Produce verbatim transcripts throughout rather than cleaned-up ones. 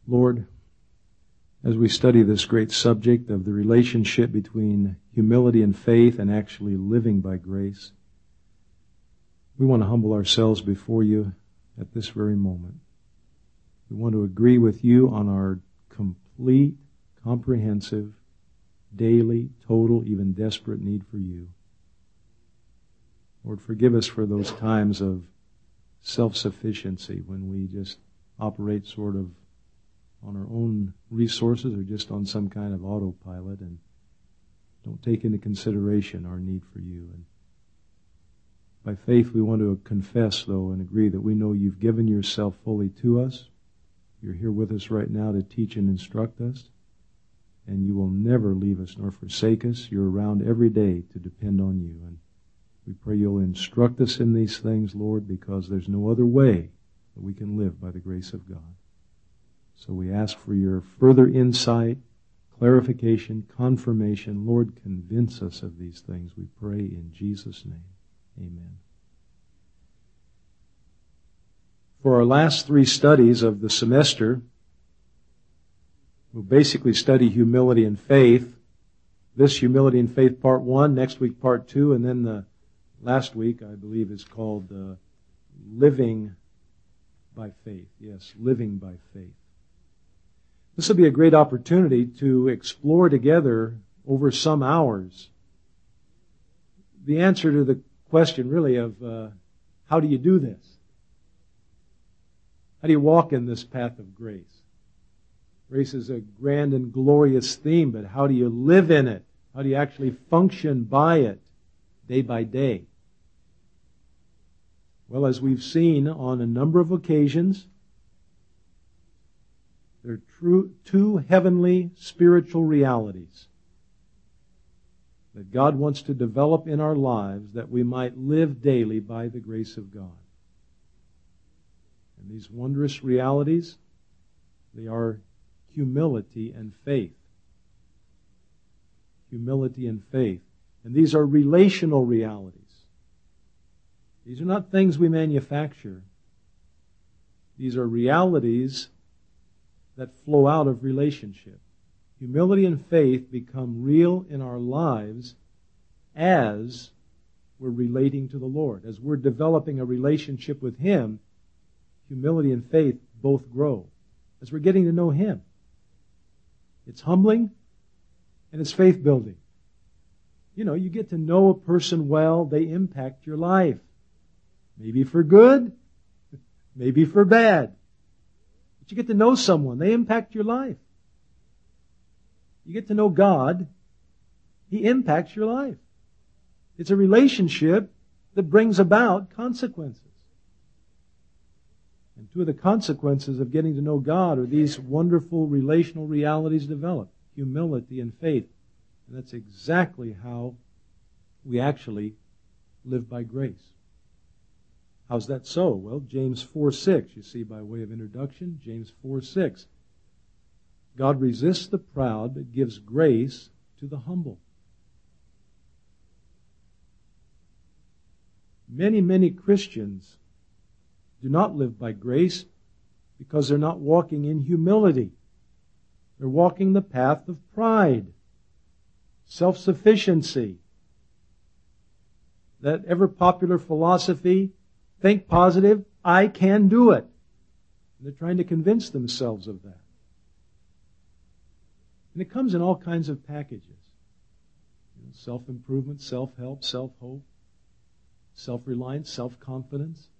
Lord, as we study this great subject of the relationship between humility and faith and actually living by grace, we want to humble ourselves before you at this very moment. We want to agree with you on our complete, comprehensive, daily, total, even desperate need for you. Lord, forgive us for those times of self-sufficiency when we just operate sort of on our own resources or just on some kind of autopilot and don't take into consideration our need for you. And by faith, we want to confess, though, and agree that we know you've given yourself fully to us. You're here with us right now to teach and instruct us, and you will never leave us nor forsake us. You're around every day to depend on you. And we pray you'll instruct us in these things, Lord, because there's no other way that we can live by the grace of God. So we ask for your further insight, clarification, confirmation. Lord, convince us of these things, we pray in Jesus' name. Amen. For our last three studies of the semester, we'll basically study humility and faith. This humility and faith part one, next week part two, and then the last week, I believe, is called uh, living by faith. Yes, living by faith. This will be a great opportunity to explore together over some hours the answer to the question, really, of uh, how do you do this? How do you walk in this path of grace? Grace is a grand and glorious theme, but how do you live in it? How do you actually function by it day by day? Well, as we've seen on a number of occasions, there are true, two heavenly spiritual realities that God wants to develop in our lives that we might live daily by the grace of God. And these wondrous realities, they are humility and faith. Humility and faith. And these are relational realities. These are not things we manufacture. These are realities that flow out of relationship. Humility and faith become real in our lives as we're relating to the Lord. As we're developing a relationship with Him, humility and faith both grow. As we're getting to know Him. It's humbling and it's faith building. You know, you get to know a person well, they impact your life. Maybe for good, maybe for bad. But you get to know someone, they impact your life. You get to know God, He impacts your life. It's a relationship that brings about consequences. And two of the consequences of getting to know God are these wonderful relational realities developed. Humility and faith. And that's exactly how we actually live by grace. How's that so? Well, James four six, you see by way of introduction, James four six. God resists the proud, but gives grace to the humble. Many, many Christians do not live by grace because they're not walking in humility. They're walking the path of pride, self-sufficiency. That ever-popular philosophy, think positive, I can do it. And they're trying to convince themselves of that. And it comes in all kinds of packages. You know, self-improvement, self-help, self-hope, self-reliance, self-confidence.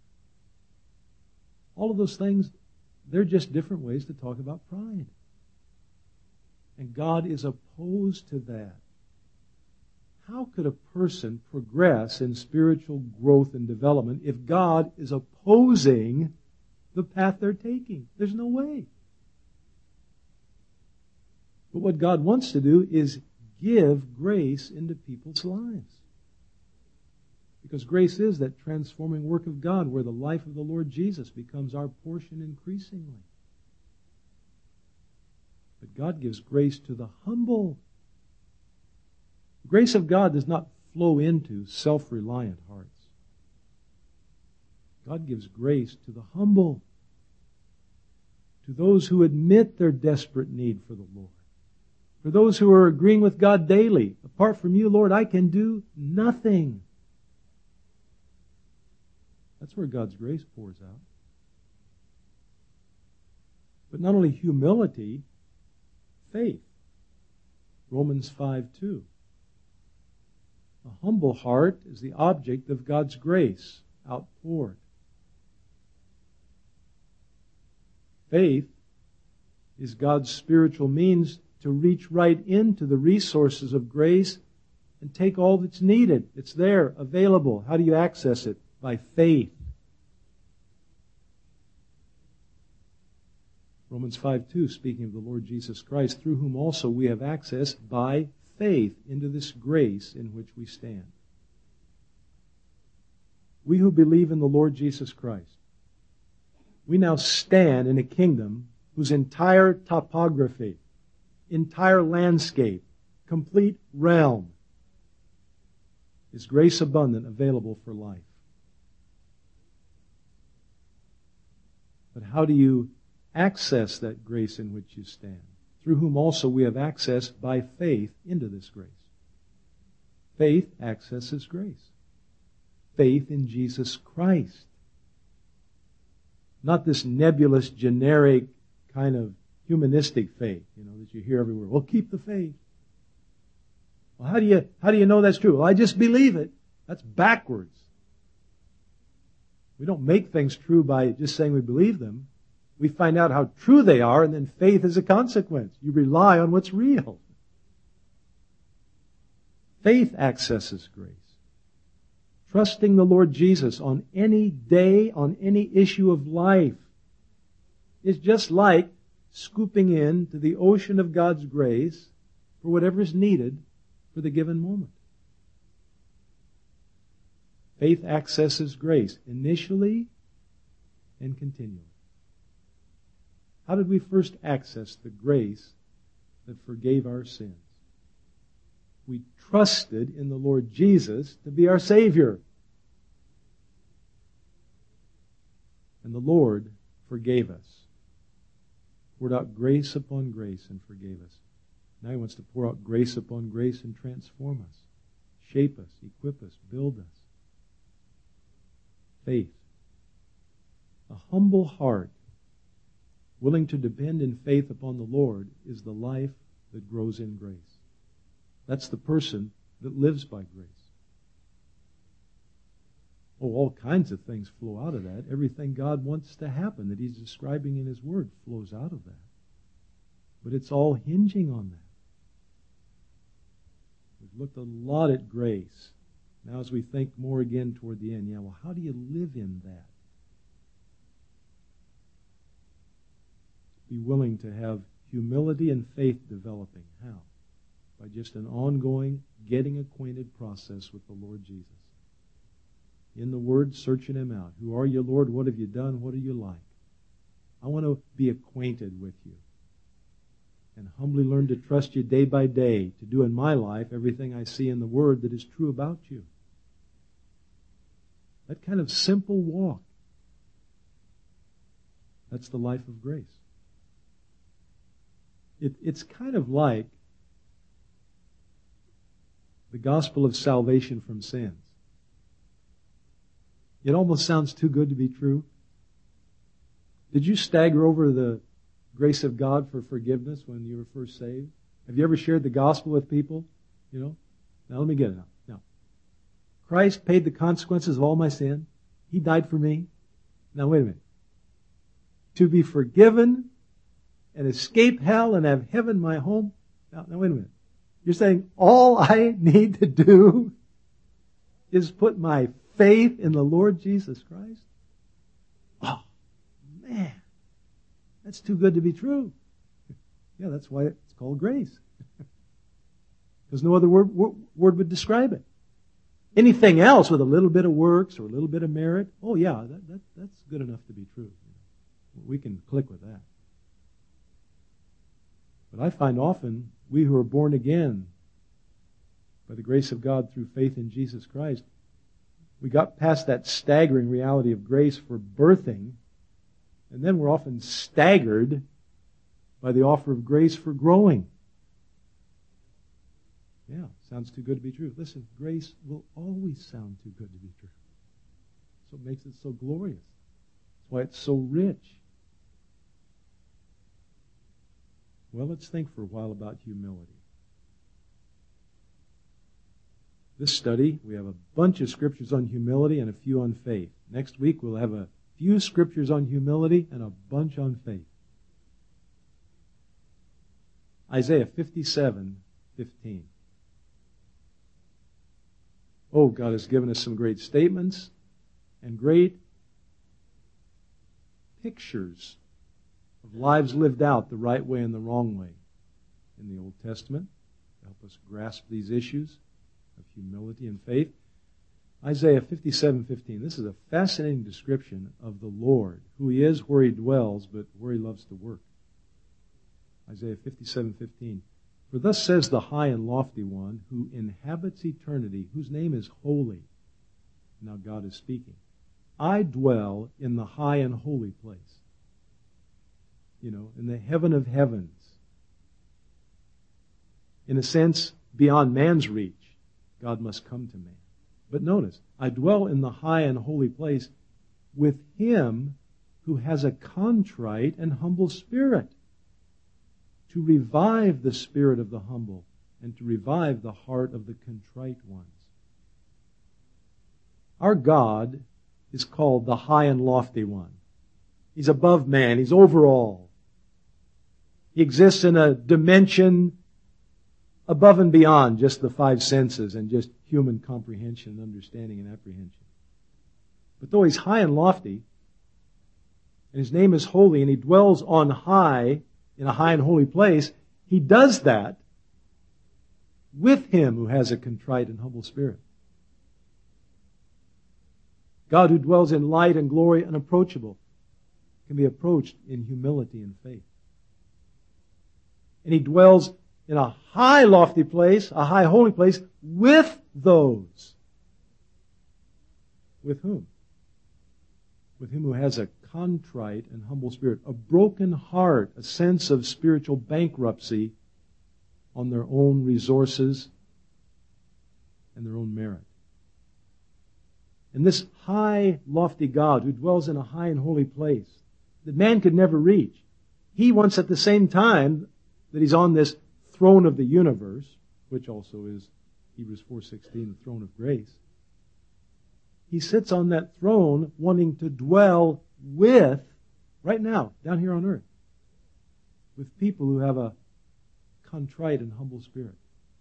All of those things, they're just different ways to talk about pride. And God is opposed to that. How could a person progress in spiritual growth and development if God is opposing the path they're taking? There's no way. But what God wants to do is give grace into people's lives. Because grace is that transforming work of God where the life of the Lord Jesus becomes our portion increasingly. But God gives grace to the humble. The grace of God does not flow into self-reliant hearts. God gives grace to the humble. to those who admit their desperate need for the Lord. For those who are agreeing with God daily, apart from you, Lord, I can do nothing. That's where God's grace pours out. But not only humility, faith. Romans five two. A humble heart is the object of God's grace outpoured. Faith is God's spiritual means to reach right into the resources of grace and take all that's needed. It's there, available. How do you access it? By faith. Romans five two, speaking of the Lord Jesus Christ, through whom also we have access by faith into this grace in which we stand. We who believe in the Lord Jesus Christ, we now stand in a kingdom whose entire topography, entire landscape, complete realm is grace abundant, available for life. But how do you access that grace in which you stand? Through whom also we have access by faith into this grace. Faith accesses grace. Faith in Jesus Christ. Not this nebulous, generic kind of humanistic faith, you know, that you hear everywhere. Well, keep the faith. Well, how do you, how do you know that's true? Well, I just believe it. That's backwards. We don't make things true by just saying we believe them. We find out how true they are, and then faith is a consequence. You rely on what's real. Faith accesses grace. Trusting the Lord Jesus on any day, on any issue of life, is just like scooping into the ocean of God's grace for whatever is needed for the given moment. Faith accesses grace initially and continually. How did we first access the grace that forgave our sins? We trusted in the Lord Jesus to be our Savior. And the Lord forgave us. Poured out grace upon grace and forgave us. Now He wants to pour out grace upon grace and transform us, shape us, equip us, build us. Faith. A humble heart, willing to depend in faith upon the Lord, is the life that grows in grace. That's the person that lives by grace. Oh, all kinds of things flow out of that. Everything God wants to happen that He's describing in His Word flows out of that. But it's all hinging on that. We've looked a lot at grace. Now as we think more again toward the end, yeah, well, how do you live in that? Be willing to have humility and faith developing. How? By just an ongoing, getting acquainted process with the Lord Jesus. In the Word, searching Him out. Who are you, Lord? What have you done? What are you like? I want to be acquainted with you. And humbly learn to trust you day by day, to do in my life everything I see in the Word that is true about you. That kind of simple walk. That's the life of grace. It, it's kind of like the gospel of salvation from sins. It almost sounds too good to be true. Did you stagger over the grace of God for forgiveness when you were first saved? Have you ever shared the gospel with people? You know? Now let me get it out. Now, Christ paid the consequences of all my sin. He died for me. Now wait a minute. To be forgiven and escape hell and have heaven my home. Now, now wait a minute. You're saying all I need to do is put my faith in the Lord Jesus Christ? Oh, man. That's too good to be true. Yeah, that's why it's called grace. Because no other word, word would describe it. Anything else with a little bit of works or a little bit of merit, oh yeah, that, that, that's good enough to be true. We can click with that. But I find often we who are born again by the grace of God through faith in Jesus Christ, we got past that staggering reality of grace for birthing And then we're often staggered by the offer of grace for growing. Yeah, sounds too good to be true. Listen, grace will always sound too good to be true. That's what makes it so glorious. That's why it's so rich. Well, let's think for a while about humility. This study, we have a bunch of scriptures on humility and a few on faith. Next week, we'll have a few scriptures on humility and a bunch on faith. Isaiah fifty-seven fifteen. Oh, God has given us some great statements and great pictures of lives lived out the right way and the wrong way in the Old Testament to help us grasp these issues of humility and faith. Isaiah fifty-seven fifteen. This is a fascinating description of the Lord, who He is, where He dwells, but where He loves to work. Isaiah fifty-seven fifteen. For thus says the high and lofty one, who inhabits eternity, whose name is holy. Now God is speaking. I dwell in the high and holy place. You know, in the heaven of heavens. In a sense, beyond man's reach, God must come to man. But notice, I dwell in the high and holy place with Him who has a contrite and humble spirit, to revive the spirit of the humble and to revive the heart of the contrite ones. Our God is called the high and lofty one. He's above man. He's over all. He exists in a dimension above and beyond just the five senses and just human comprehension and understanding and apprehension. But though He's high and lofty, and His name is holy, and He dwells on high, in a high and holy place, He does that with Him who has a contrite and humble spirit. God, who dwells in light and glory unapproachable, can be approached in humility and faith. And He dwells in a high lofty place, a high holy place, with those. With whom? With Him who has a contrite and humble spirit, a broken heart, a sense of spiritual bankruptcy on their own resources and their own merit. And this high, lofty God who dwells in a high and holy place that man could never reach, He wants at the same time that He's on this throne of the universe, which also is Hebrews four sixteen, the throne of grace. He sits on that throne wanting to dwell with, right now, down here on earth, with people who have a contrite and humble spirit.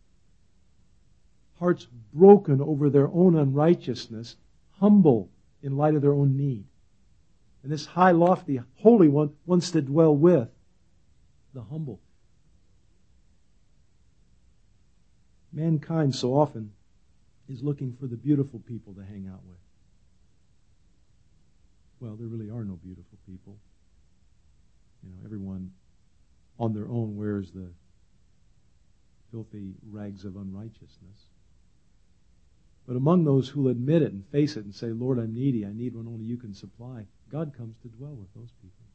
Hearts broken over their own unrighteousness, humble in light of their own need. And this high, lofty, holy one wants to dwell with the humble. Mankind so often is looking for the beautiful people to hang out with. Well, there really are no beautiful people. You know, everyone on their own wears the filthy rags of unrighteousness. But among those who will admit it and face it and say, Lord, I'm needy, I need one only You can supply, God comes to dwell with those people.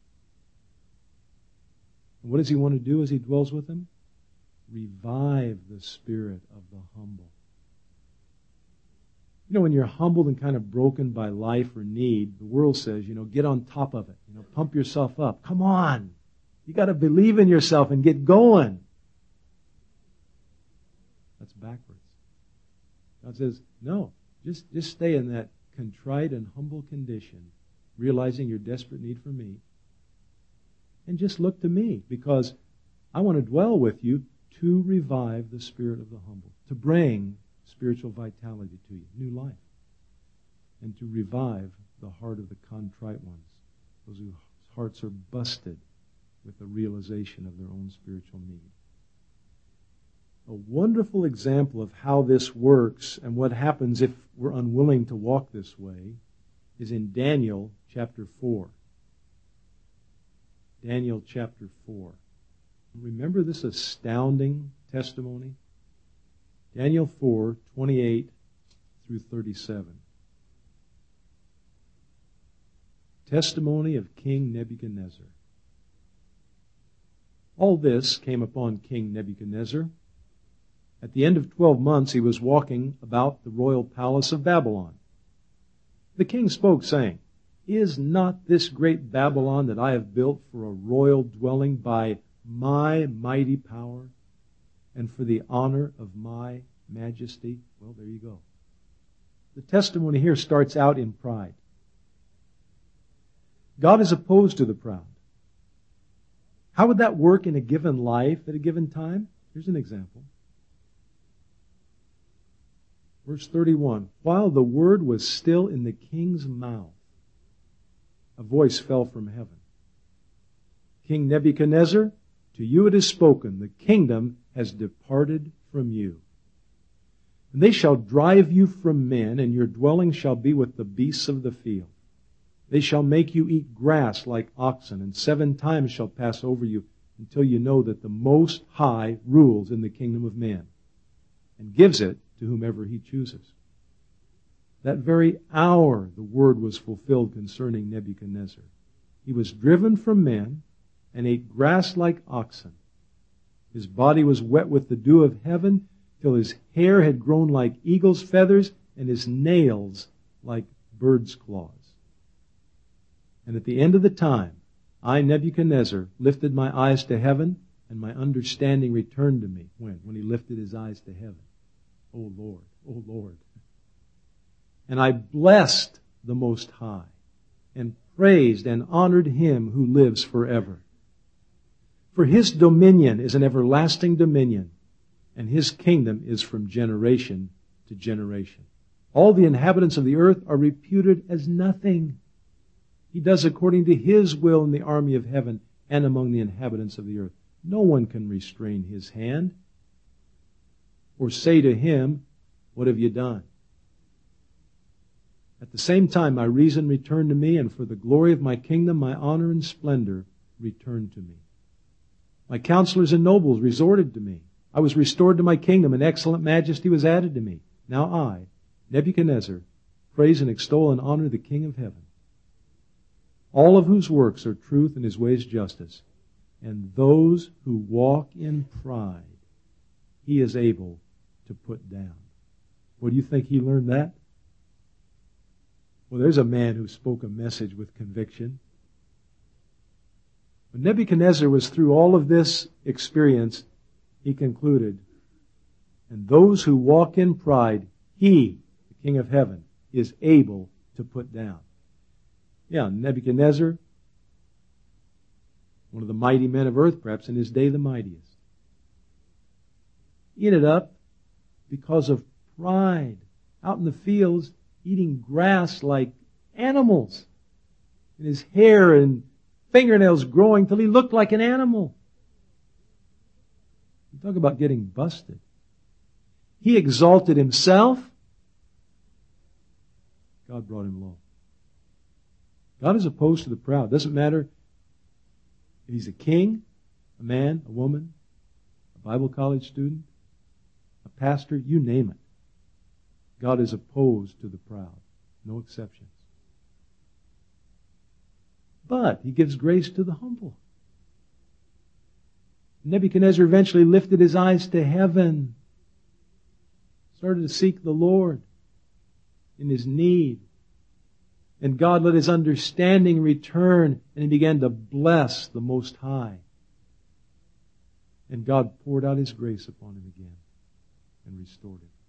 And what does He want to do as He dwells with them? Revive the spirit of the humble. You know, when you're humbled and kind of broken by life or need, the world says, you know, get on top of it. You know, pump yourself up. Come on. You got to believe in yourself and get going. That's backwards. God says, no, just, just stay in that contrite and humble condition, realizing your desperate need for me, and just look to me, because I want to dwell with you to revive the spirit of the humble, to bring spiritual vitality to you, new life, and to revive the heart of the contrite ones, those whose hearts are busted with the realization of their own spiritual need. A wonderful example of how this works and what happens if we're unwilling to walk this way is in Daniel chapter four. Daniel chapter four. Remember this astounding testimony? Daniel four, twenty-eight through thirty-seven. testimony of King Nebuchadnezzar. All this came upon King Nebuchadnezzar. At the end of twelve months he was walking about the royal palace of Babylon. The king spoke, saying, "Is not this great Babylon that I have built for a royal dwelling by my mighty power and for the honor of my majesty?" Well, there you go. The testimony here starts out in pride. God is opposed to the proud. How would that work in a given life at a given time? Here's an example. Verse thirty-one, while the word was still in the king's mouth, a voice fell from heaven. King Nebuchadnezzar, to you it is spoken, the kingdom has departed from you. And they shall drive you from men, and your dwelling shall be with the beasts of the field. They shall make you eat grass like oxen, and seven times shall pass over you, until you know that the Most High rules in the kingdom of men, and gives it to whomever he chooses. That very hour the word was fulfilled concerning Nebuchadnezzar. He was driven from men and ate grass like oxen. His body was wet with the dew of heaven, till his hair had grown like eagle's feathers, and his nails like bird's claws. And at the end of the time, I, Nebuchadnezzar, lifted my eyes to heaven, and my understanding returned to me. When? When he lifted his eyes to heaven. O Lord, O Lord. And I blessed the Most High, and praised and honored him who lives forever. For his dominion is an everlasting dominion, and his kingdom is from generation to generation. All the inhabitants of the earth are reputed as nothing. He does according to his will in the army of heaven and among the inhabitants of the earth. No one can restrain his hand or say to him, "What have you done?" At the same time, my reason returned to me, and for the glory of my kingdom, my honor and splendor returned to me. My counselors and nobles resorted to me. I was restored to my kingdom, and excellent majesty was added to me. Now I, Nebuchadnezzar, praise and extol and honor the King of heaven, all of whose works are truth and his ways justice. And those who walk in pride, he is able to put down. What do you think he learned that? Well, there's a man who spoke a message with conviction. When Nebuchadnezzar was through all of this experience, he concluded, and those who walk in pride, he, the King of heaven, is able to put down. Yeah, Nebuchadnezzar, one of the mighty men of earth, perhaps in his day the mightiest. He ended up, because of pride, out in the fields, eating grass like animals. And his hair and fingernails growing till he looked like an animal. You talk about getting busted. He exalted himself. God brought him low. God is opposed to the proud. Doesn't matter if he's a king, a man, a woman, a Bible college student, a pastor, you name it. God is opposed to the proud. No exceptions. But he gives grace to the humble. Nebuchadnezzar eventually lifted his eyes to heaven, started to seek the Lord in his need. And God let his understanding return, and he began to bless the Most High. And God poured out his grace upon him again and restored it.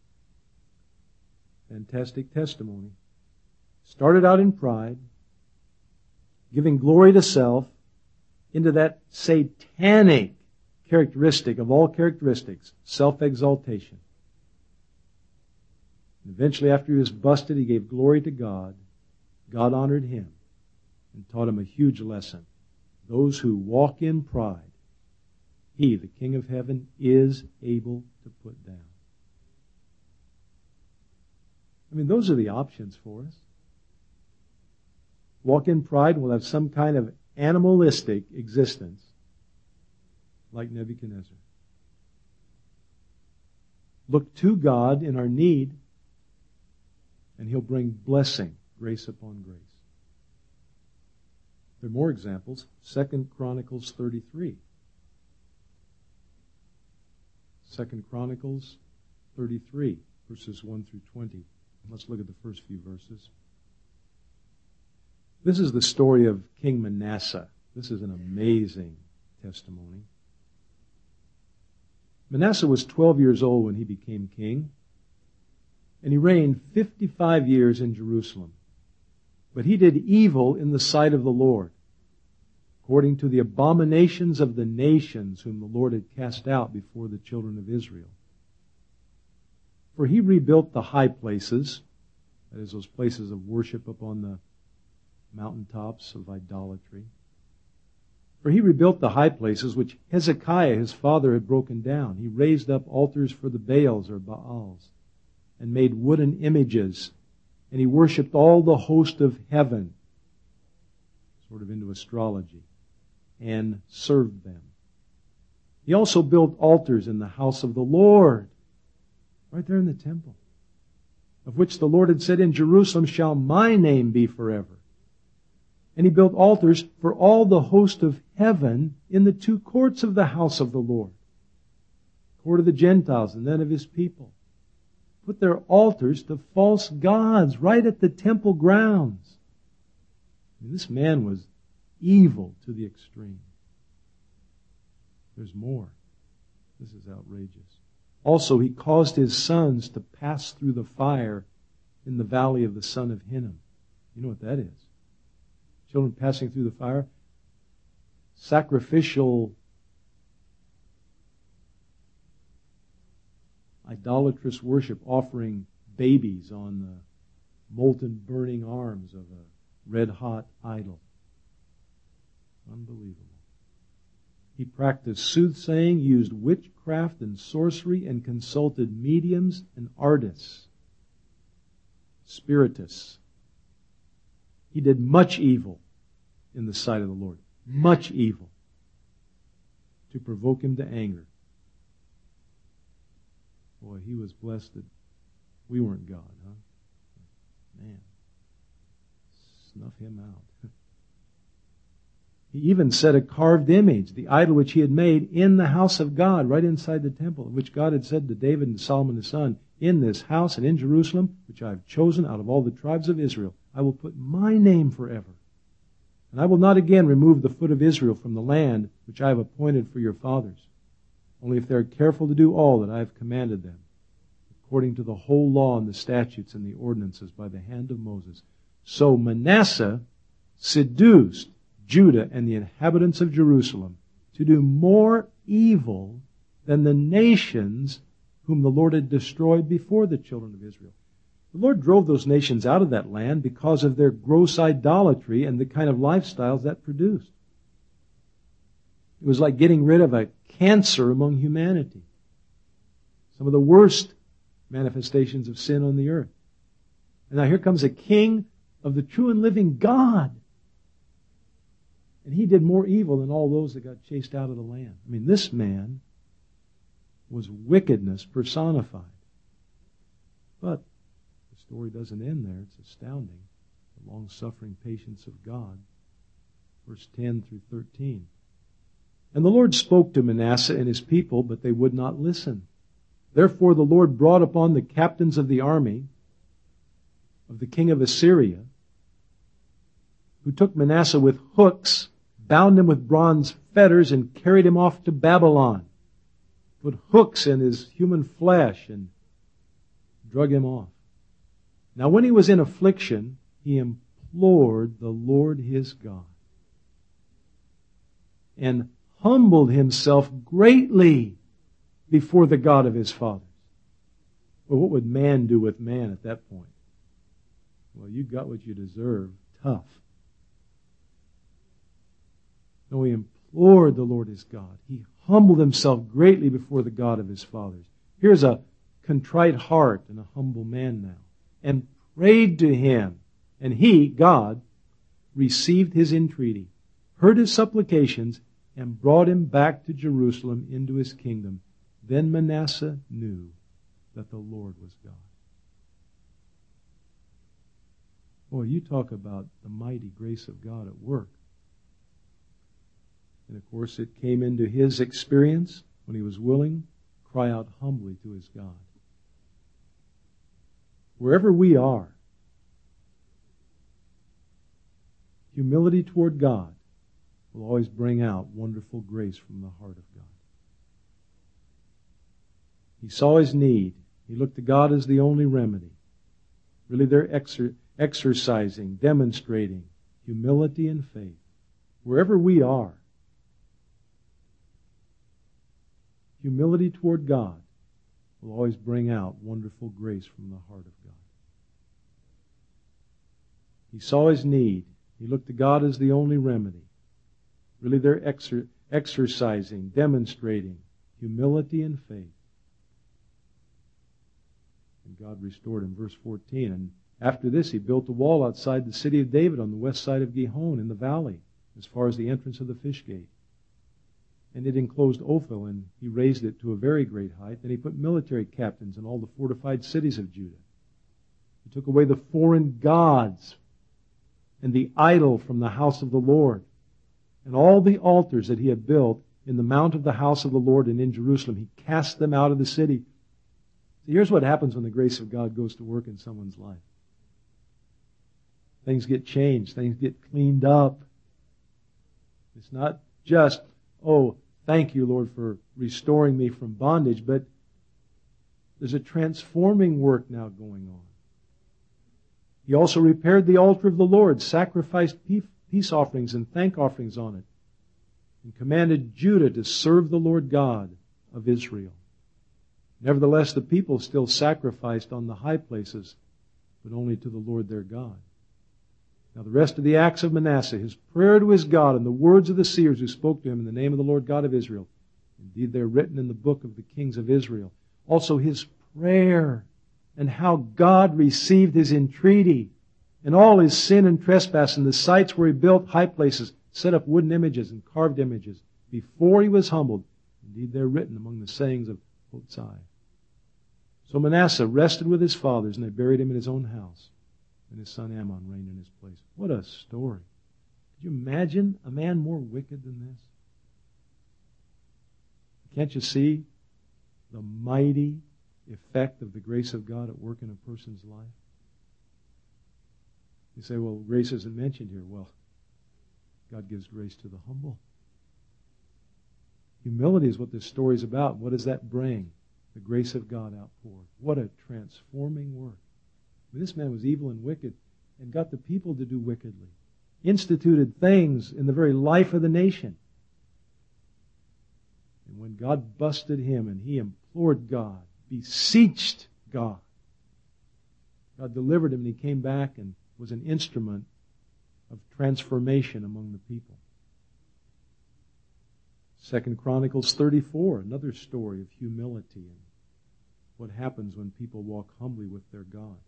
Fantastic testimony. Started out in pride, giving glory to self, into that satanic characteristic of all characteristics, self-exaltation. And eventually, after he was busted, he gave glory to God. God honored him and taught him a huge lesson. Those who walk in pride, he, the King of heaven, is able to put down. I mean, those are the options for us. Walk in pride, we'll have some kind of animalistic existence like Nebuchadnezzar. Look to God in our need, and he'll bring blessing, grace upon grace. There are more examples. Second Chronicles thirty-three. Second Chronicles thirty-three, verses one through twenty. Let's look at the first few verses. This is the story of King Manasseh. This is an amazing testimony. Manasseh was twelve years old when he became king, and he reigned fifty-five years in Jerusalem. But he did evil in the sight of the Lord, according to the abominations of the nations whom the Lord had cast out before the children of Israel. For he rebuilt the high places, that is, those places of worship upon the mountaintops of idolatry. For he rebuilt the high places which Hezekiah his father had broken down. He raised up altars for the Baals or Baals, and made wooden images, and he worshipped all the host of heaven, sort of into astrology, and served them. He also built altars in the house of the Lord, right there in the temple, of which the Lord had said, in Jerusalem shall my name be forever. And he built altars for all the host of heaven in the two courts of the house of the Lord, court of the Gentiles and then of his people. Put their altars to false gods right at the temple grounds. I mean, this man was evil to the extreme. There's more. This is outrageous. Also, he caused his sons to pass through the fire in the valley of the son of Hinnom. You know what that is? Children passing through the fire. Sacrificial, idolatrous worship, offering babies on the molten burning arms of a red-hot idol. Unbelievable. He practiced soothsaying, used witchcraft and sorcery, and consulted mediums and artists, spiritists. He did much evil in the sight of the Lord. Much evil. To provoke him to anger. Boy, he was blessed that we weren't God, huh? Man. Snuff him out. He even set a carved image, the idol which he had made, in the house of God, right inside the temple, which God had said to David and Solomon his son, in this house and in Jerusalem, which I have chosen out of all the tribes of Israel, I will put my name forever. And I will not again remove the foot of Israel from the land which I have appointed for your fathers, only if they are careful to do all that I have commanded them, according to the whole law and the statutes and the ordinances by the hand of Moses. So Manasseh seduced Judah and the inhabitants of Jerusalem to do more evil than the nations whom the Lord had destroyed before the children of Israel. The Lord drove those nations out of that land because of their gross idolatry and the kind of lifestyles that produced. It was like getting rid of a cancer among humanity. Some of the worst manifestations of sin on the earth. And now here comes a king of the true and living God. And he did more evil than all those that got chased out of the land. I mean, this man was wickedness personified. But the story doesn't end there. It's astounding. The long-suffering patience of God. Verse ten through thirteen. And the Lord spoke to Manasseh and his people, but they would not listen. Therefore the Lord brought upon the captains of the army of the king of Assyria, who took Manasseh with hooks, bound him with bronze fetters, and carried him off to Babylon. Put hooks in his human flesh and drug him off. Now when he was in affliction, he implored the Lord his God, and humbled himself greatly before the God of his fathers. Well, what would man do with man at that point? Well, you got what you deserve. Tough. No, he implored the Lord his God. He humbled himself greatly before the God of his fathers. Here's a contrite heart and a humble man now. And prayed to him. And he, God, received his entreaty, heard his supplications, and brought him back to Jerusalem into his kingdom. Then Manasseh knew that the Lord was God. Boy, you talk about the mighty grace of God at work. And of course it came into his experience when he was willing to cry out humbly to his God. Wherever we are, humility toward God will always bring out wonderful grace from the heart of God. He saw his need. He looked to God as the only remedy. Really, they're exer- exercising, demonstrating humility and faith. Wherever we are, humility toward God will always bring out wonderful grace from the heart of God. He saw his need. He looked to God as the only remedy. Really, they're exer- exercising, demonstrating humility and faith. And God restored him. Verse fourteen. And after this, he built a wall outside the city of David on the west side of Gihon in the valley, as far as the entrance of the fish gate. And it enclosed Ophel, and he raised it to a very great height. Then he put military captains in all the fortified cities of Judah. He took away the foreign gods and the idol from the house of the Lord, and all the altars that he had built in the mount of the house of the Lord and in Jerusalem. He cast them out of the city. See, here's what happens when the grace of God goes to work in someone's life. Things get changed. Things get cleaned up. It's not just, oh, thank you, Lord, for restoring me from bondage, but there's a transforming work now going on. He also repaired the altar of the Lord, sacrificed peace offerings and thank offerings on it, and commanded Judah to serve the Lord God of Israel. Nevertheless, the people still sacrificed on the high places, but only to the Lord their God. Now the rest of the acts of Manasseh, his prayer to his God, and the words of the seers who spoke to him in the name of the Lord God of Israel, indeed they're written in the book of the kings of Israel. Also his prayer, and how God received his entreaty, and all his sin and trespass, and the sites where he built high places, set up wooden images and carved images, before he was humbled. Indeed they're written among the sayings of Hosea. So Manasseh rested with his fathers, and they buried him in his own house. And his son Ammon reigned in his place. What a story. Could you imagine a man more wicked than this? Can't you see the mighty effect of the grace of God at work in a person's life? You say, well, grace isn't mentioned here. Well, God gives grace to the humble. Humility is what this story is about. What does that bring? The grace of God outpoured. What a transforming work. I mean, this man was evil and wicked and got the people to do wickedly. Instituted things in the very life of the nation. And when God busted him and he implored God, beseeched God, God delivered him and he came back and was an instrument of transformation among the people. Second Chronicles thirty-four, another story of humility and what happens when people walk humbly with their God.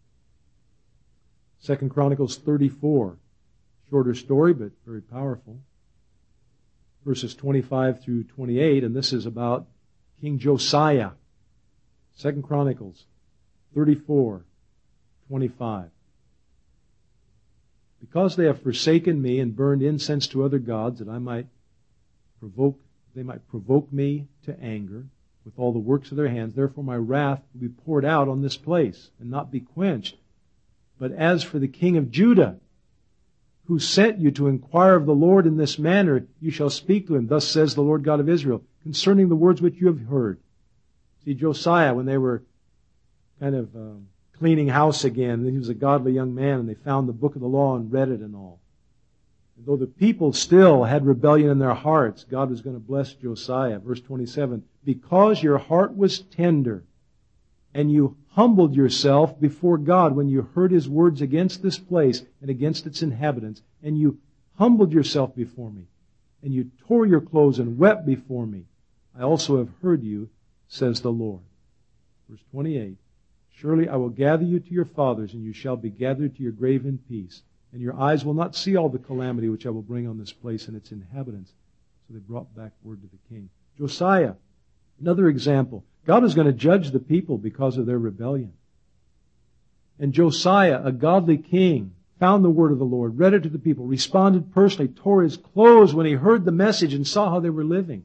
Second Chronicles thirty-four, shorter story but very powerful. Verses twenty-five through twenty-eight, and this is about King Josiah. Second Chronicles thirty-four, twenty-five. Because they have forsaken me and burned incense to other gods, that I might provoke, they might provoke me to anger with all the works of their hands. Therefore my wrath will be poured out on this place and not be quenched. But as for the king of Judah, who sent you to inquire of the Lord in this manner, you shall speak to him. Thus says the Lord God of Israel, concerning the words which you have heard. See, Josiah, when they were kind of um, cleaning house again, he was a godly young man, and they found the book of the law and read it and all. And though the people still had rebellion in their hearts, God was going to bless Josiah. Verse twenty-seven, because your heart was tender, and you humbled yourself before God when you heard His words against this place and against its inhabitants, and you humbled yourself before me, and you tore your clothes and wept before me, I also have heard you, says the Lord. Verse twenty-eight, surely I will gather you to your fathers, and you shall be gathered to your grave in peace, and your eyes will not see all the calamity which I will bring on this place and its inhabitants. So they brought back word to the king. Josiah, another example. God is going to judge the people because of their rebellion. And Josiah, a godly king, found the word of the Lord, read it to the people, responded personally, tore his clothes when he heard the message and saw how they were living.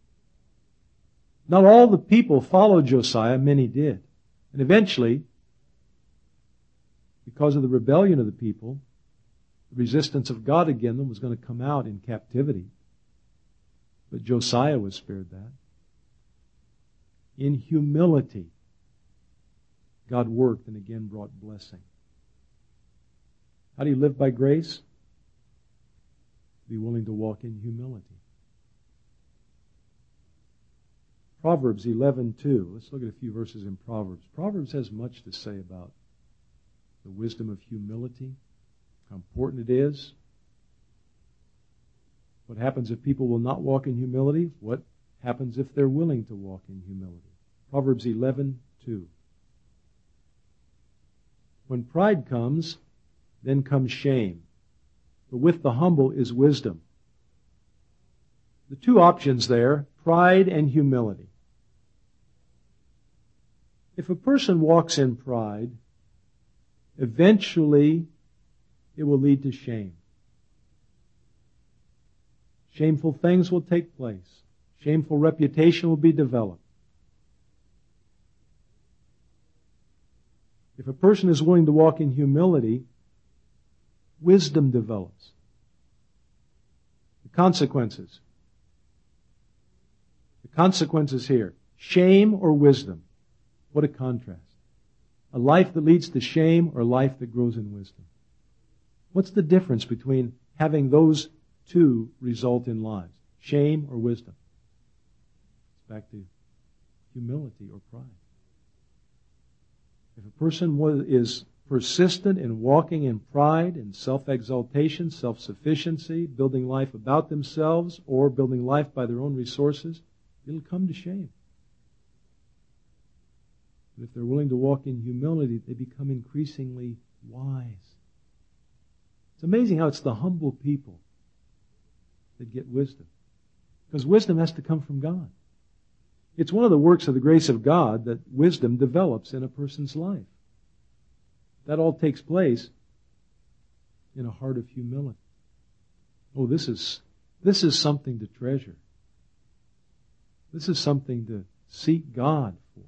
Not all the people followed Josiah, many did. And eventually, because of the rebellion of the people, the resistance of God against them was going to come out in captivity. But Josiah was spared that. In humility, God worked and again brought blessing. How do you live by grace? Be willing to walk in humility. Proverbs eleven two. Let's look at a few verses in Proverbs. Proverbs has much to say about the wisdom of humility, how important it is. What happens if people will not walk in humility? What happens if they're willing to walk in humility? Proverbs eleven two. When pride comes, then comes shame. But with the humble is wisdom. The two options there, pride and humility. If a person walks in pride, eventually it will lead to shame. Shameful things will take place. Shameful reputation will be developed. If a person is willing to walk in humility, wisdom develops. The consequences. The consequences here. Shame or wisdom. What a contrast. A life that leads to shame or a life that grows in wisdom. What's the difference between having those two result in lives? Shame or wisdom? It's back to humility or pride. If a person is persistent in walking in pride and self-exaltation, self-sufficiency, building life about themselves, or building life by their own resources, it'll come to shame. But if they're willing to walk in humility, they become increasingly wise. It's amazing how it's the humble people that get wisdom. Because wisdom has to come from God. It's one of the works of the grace of God that wisdom develops in a person's life. That all takes place in a heart of humility. Oh, this is, this is something to treasure. This is something to seek God for.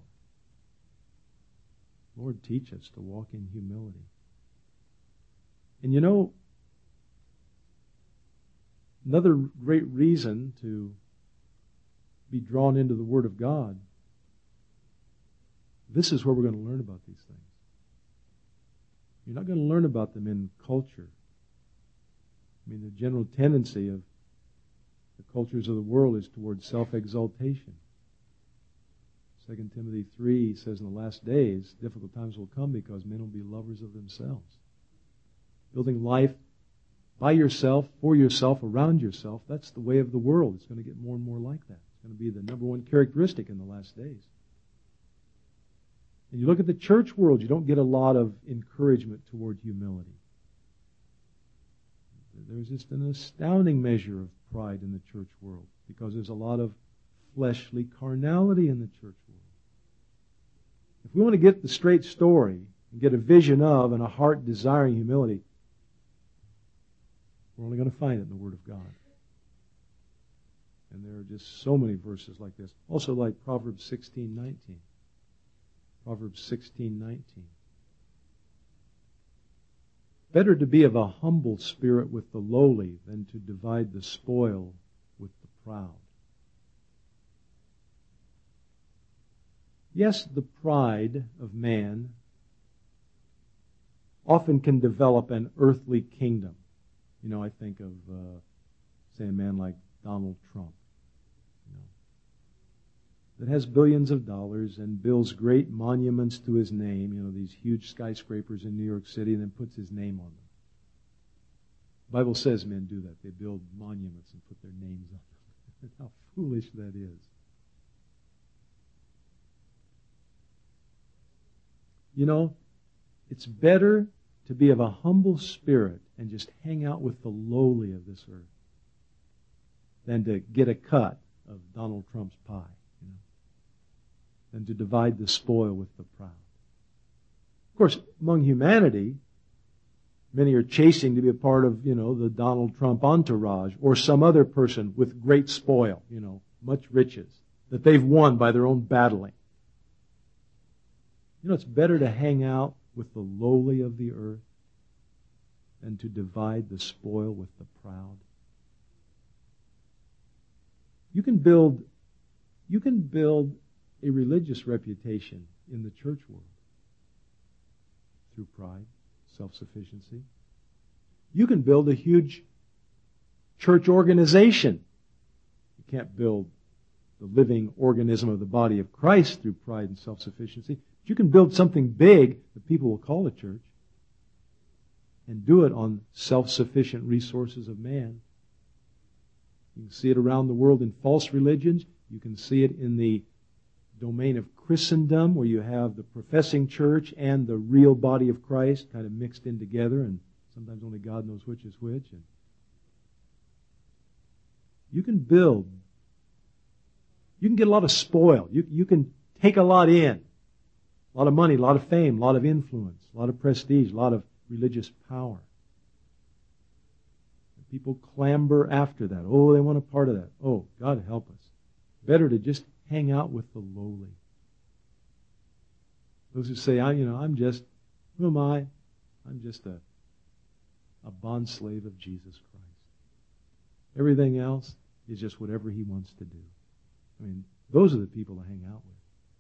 Lord, teach us to walk in humility. And you know, another great reason to be drawn into the Word of God, this is where we're going to learn about these things. You're not going to learn about them in culture. I mean, the general tendency of the cultures of the world is towards self-exaltation. Second Timothy three says in the last days, difficult times will come because men will be lovers of themselves. Building life by yourself, for yourself, around yourself, that's the way of the world. It's going to get more and more like that. It's going to be the number one characteristic in the last days. And you look at the church world, you don't get a lot of encouragement toward humility. There's just an astounding measure of pride in the church world because there's a lot of fleshly carnality in the church world. If we want to get the straight story and get a vision of and a heart desiring humility, we're only going to find it in the Word of God. And there are just so many verses like this. Also like Proverbs sixteen nineteen. Proverbs sixteen nineteen. Better to be of a humble spirit with the lowly than to divide the spoil with the proud. Yes, the pride of man often can develop an earthly kingdom. You know, I think of, uh, say, a man like Donald Trump, you know, that has billions of dollars and builds great monuments to his name, you know, these huge skyscrapers in New York City, and then puts his name on them. The Bible says men do that. They build monuments and put their names on them. How foolish that is. You know, it's better to be of a humble spirit and just hang out with the lowly of this earth than to get a cut of Donald Trump's pie, you know, than to divide the spoil with the proud. Of course, among humanity, Many are chasing to be a part of, you know, the Donald Trump entourage or some other person with great spoil, you know, much riches that they've won by their own battling. You know, it's better to hang out with the lowly of the earth than to divide the spoil with the proud. You can build, you can build a religious reputation in the church world through pride, self-sufficiency. You can build a huge church organization. You can't build the living organism of the body of Christ through pride and self-sufficiency. But you can build something big that people will call a church and do it on self-sufficient resources of man. You can see it around the world in false religions. You can see it in the domain of Christendom, where you have the professing church and the real body of Christ kind of mixed in together, and sometimes only God knows which is which. And you can build. You can get a lot of spoil. You, you can take a lot in. A lot of money, a lot of fame, a lot of influence, a lot of prestige, a lot of religious power. And people clamber after that. Oh, they want a part of that. Oh, God help us. Better to just hang out with the lowly. Those who say, I, you know, I'm just, who am I? I'm just a, a bondslave of Jesus Christ. Everything else is just whatever He wants to do. I mean, those are the people to hang out with.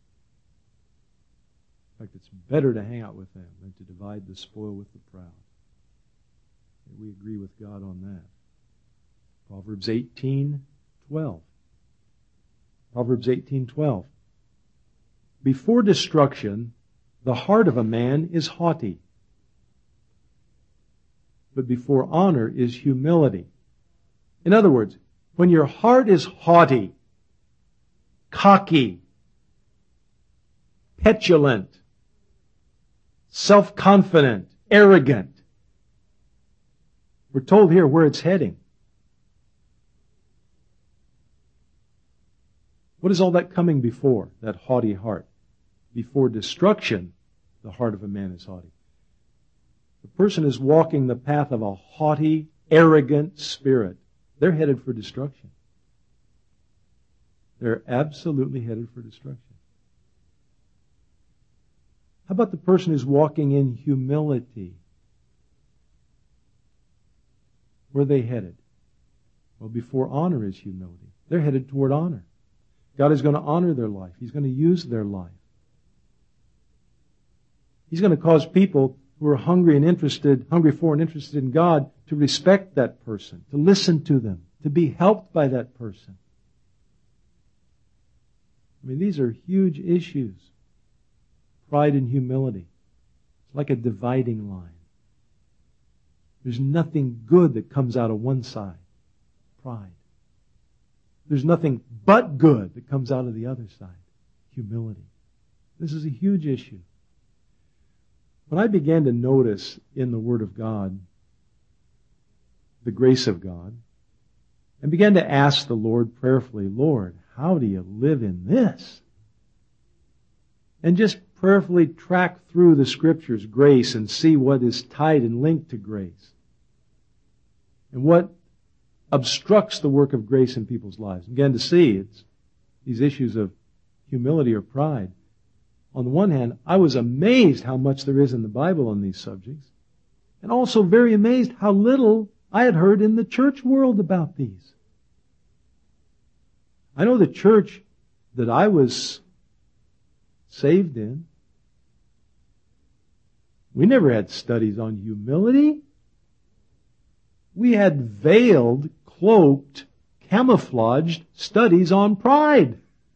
In fact, it's better to hang out with them than to divide the spoil with the proud. And we agree with God on that. Proverbs eighteen twelve. Proverbs eighteen twelve. Before destruction, the heart of a man is haughty, but before honor is humility. In other words, when your heart is haughty, cocky, petulant, self-confident, arrogant, we're told here where it's heading. What is all that coming before, that haughty heart? Before destruction, the heart of a man is haughty. The person is walking the path of a haughty, arrogant spirit. They're headed for destruction. They're absolutely headed for destruction. How about the person who's walking in humility? Where are they headed? Well, before honor is humility. They're headed toward honor. God is going to honor their life. He's going to use their life. He's going to cause people who are hungry and interested, hungry for and interested in God, to respect that person, to listen to them, to be helped by that person. I mean, these are huge issues. Pride and humility. It's like a dividing line. There's nothing good that comes out of one side. Pride. There's nothing but good that comes out of the other side. Humility. This is a huge issue. When I began to notice in the Word of God the grace of God, and began to ask the Lord prayerfully, Lord, how do you live in this? And just prayerfully track through the Scriptures, grace, and see what is tied and linked to grace. And what obstructs the work of grace in people's lives. And began to see it's these issues of humility or pride. On the one hand, I was amazed how much there is in the Bible on these subjects, and also very amazed how little I had heard in the church world about these. I know the church that I was saved in, we never had studies on humility. We had veiled, cloaked, camouflaged studies on pride.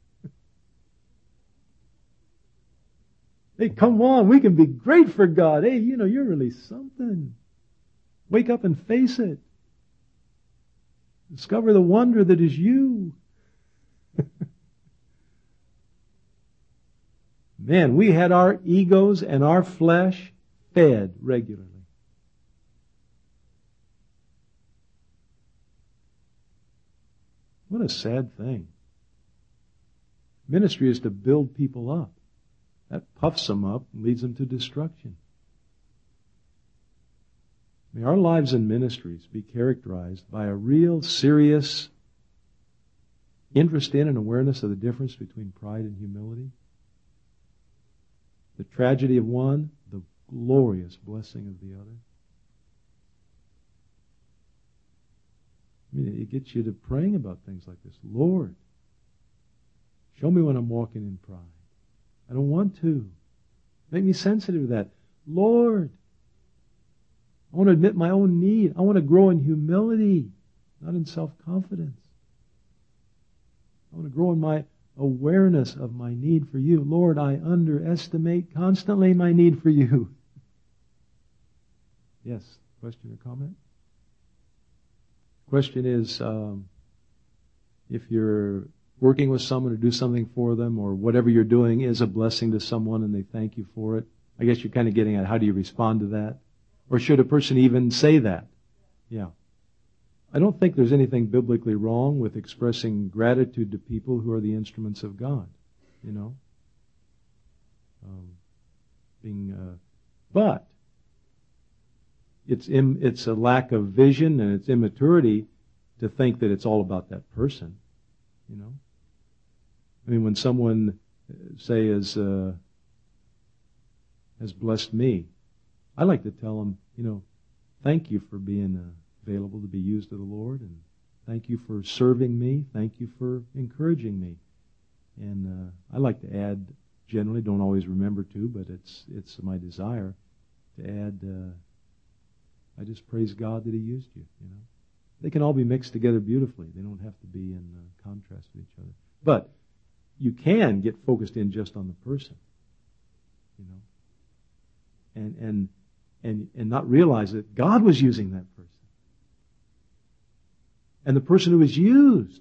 Hey, come on, we can be great for God. Hey, you know, you're really something. Wake up and face it. Discover the wonder that is you. Man, we had our egos and our flesh fed regularly. What a sad thing. Ministry is to build people up. That puffs them up and leads them to destruction. May our lives and ministries be characterized by a real serious interest in and awareness of the difference between pride and humility. The tragedy of one, the glorious blessing of the other. I mean, it gets you to praying about things like this. Lord, show me when I'm walking in pride. I don't want to. Make me sensitive to that. Lord, I want to admit my own need. I want to grow in humility, not in self-confidence. I want to grow in my awareness of my need for you. Lord, I underestimate constantly my need for you. Yes, question or comment? Question is, um, if you're working with someone to do something for them, or whatever you're doing is a blessing to someone and they thank you for it, I guess you're kind of getting at how do you respond to that? Or should a person even say that? Yeah. I don't think there's anything biblically wrong with expressing gratitude to people who are the instruments of God. You know? Um, being, uh, but it's im, it's a lack of vision and it's immaturity to think that it's all about that person. You know? I mean, when someone, say, is, uh, has blessed me, I like to tell them, you know, thank you for being uh, available to be used of the Lord, and thank you for serving me. Thank you for encouraging me. And uh, I like to add, generally, don't always remember to, but it's it's my desire to add, uh, I just praise God that He used you, you know. They can all be mixed together beautifully. They don't have to be in uh, contrast with each other. But you can get focused in just on the person, you know, and and and and not realize that God was using that person. And the person who is used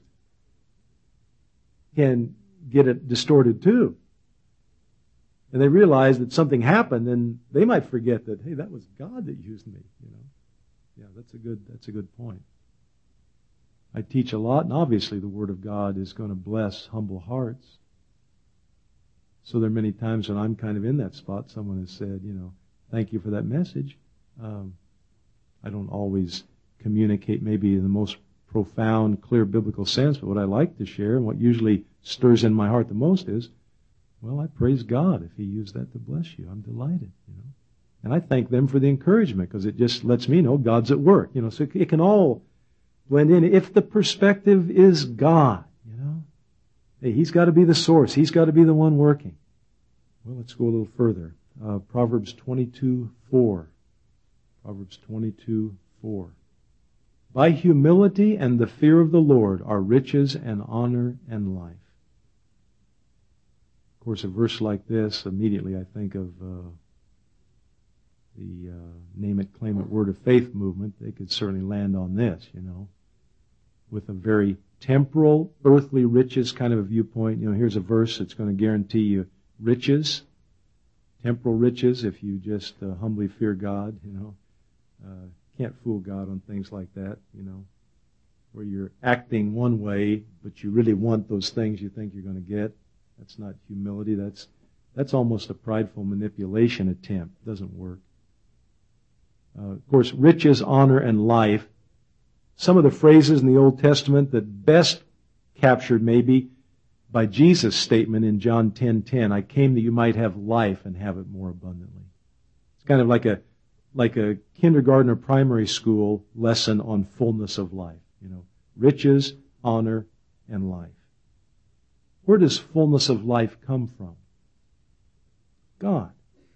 can get it distorted too. And they realize that something happened, and they might forget that, hey, that was God that used me, you know. Yeah, that's a good that's a good point. I teach a lot, and obviously the Word of God is going to bless humble hearts. So there are many times when I'm kind of in that spot. Someone has said, you know, thank you for that message. Um, I don't always communicate maybe in the most profound, clear biblical sense, but what I like to share and what usually stirs in my heart the most is, well, I praise God if He used that to bless you. I'm delighted, you know. And I thank them for the encouragement because it just lets me know God's at work, you know. So it can all blend in if the perspective is God, you know. Hey, He's got to be the source. He's got to be the one working. Well, let's go a little further. Uh, Proverbs twenty-two four. Proverbs twenty-two four. By humility and the fear of the Lord are riches and honor and life. Of course, a verse like this, immediately I think of uh, the uh, name it, claim it, word of faith movement. They could certainly land on this, you know, with a very temporal, earthly riches kind of a viewpoint. You know, here's a verse that's going to guarantee you riches, temporal riches, if you just uh, humbly fear God, you know. Uh, can't fool God on things like that, you know, where you're acting one way, but you really want those things you think you're going to get. That's not humility. That's that's almost a prideful manipulation attempt. It doesn't work. Uh, of course, riches, honor, and life. Some of the phrases in the Old Testament that best captured maybe by Jesus' statement in John ten ten, I came that you might have life and have it more abundantly. It's kind of like a like a kindergarten or primary school lesson on fullness of life. You know, riches, honor, and life. Where does fullness of life come from? God.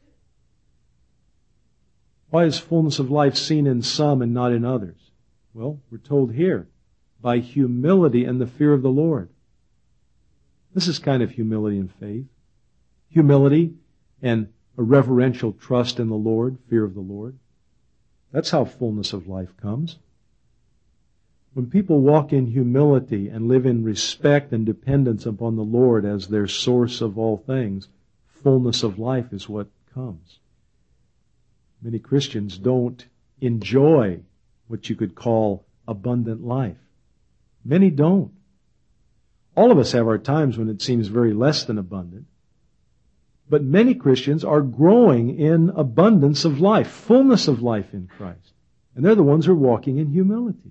Why is fullness of life seen in some and not in others? Well, we're told here, by humility and the fear of the Lord. This is kind of humility and faith. Humility and a reverential trust in the Lord, fear of the Lord. That's how fullness of life comes. When people walk in humility and live in respect and dependence upon the Lord as their source of all things, fullness of life is what comes. Many Christians don't enjoy what you could call abundant life. Many don't. All of us have our times when it seems very less than abundant. But many Christians are growing in abundance of life, fullness of life in Christ. And they're the ones who are walking in humility.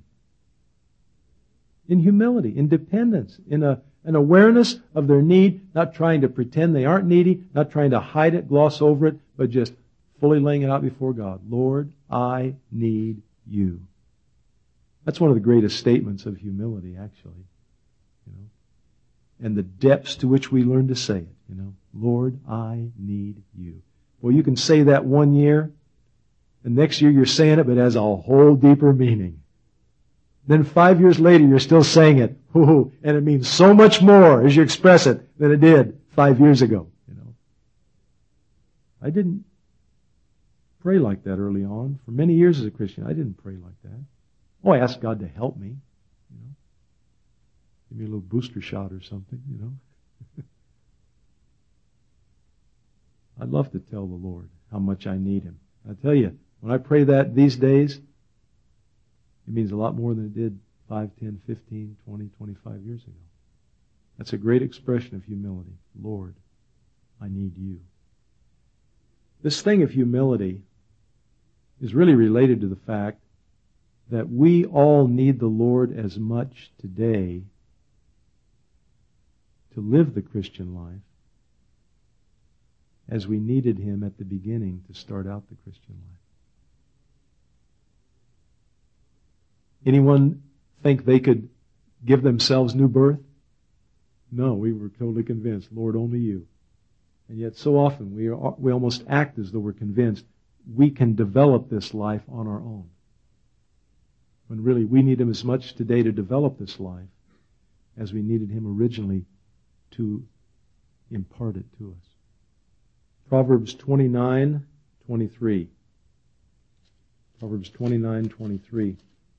In humility, in dependence, in a, an awareness of their need, not trying to pretend they aren't needy, not trying to hide it, gloss over it, but just fully laying it out before God. Lord, I need you. That's one of the greatest statements of humility, actually. You know, and the depths to which we learn to say it. You know, Lord, I need you. Well, you can say that one year, and next year you're saying it, but it has a whole deeper meaning. Then five years later, you're still saying it, ooh, and it means so much more as you express it than it did five years ago. You know, I didn't pray like that early on. For many years as a Christian, I didn't pray like that. Oh, I asked God to help me. You know, give me a little booster shot or something. You know, I'd love to tell the Lord how much I need Him. I tell you, when I pray that these days, it means a lot more than it did five, ten, fifteen, twenty, twenty-five years ago. That's a great expression of humility. Lord, I need you. This thing of humility is really related to the fact that we all need the Lord as much today to live the Christian life as we needed Him at the beginning to start out the Christian life. Anyone think they could give themselves new birth? No, we were totally convinced, Lord, only you. And yet so often we are, we almost act as though we're convinced we can develop this life on our own. When really we need Him as much today to develop this life as we needed Him originally to impart it to us. Proverbs twenty-nine twenty-three. Proverbs twenty-nine twenty-three.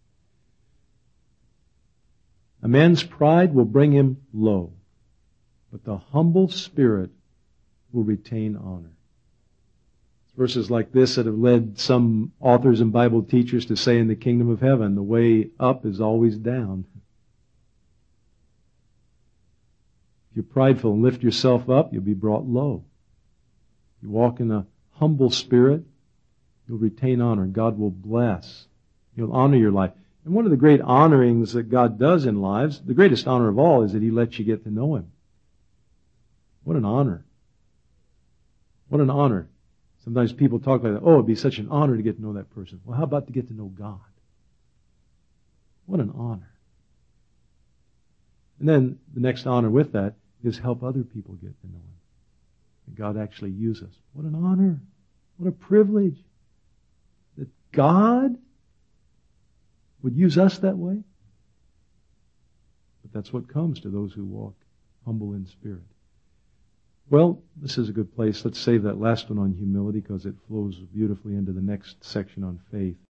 A man's pride will bring him low, but the humble spirit will retain honor. It's verses like this that have led some authors and Bible teachers to say in the kingdom of heaven, the way up is always down. If you're prideful and lift yourself up, you'll be brought low. If you walk in a humble spirit, you'll retain honor. God will bless. He'll honor your life. And one of the great honorings that God does in lives, the greatest honor of all, is that He lets you get to know Him. What an honor. What an honor. Sometimes people talk like that, oh, it'd be such an honor to get to know that person. Well, how about to get to know God? What an honor. And then the next honor with that is help other people get to know Him. And God actually use us. What an honor. What a privilege. That God would use us that way. But that's what comes to those who walk humble in spirit. Well, this is a good place. Let's save that last one on humility because it flows beautifully into the next section on faith.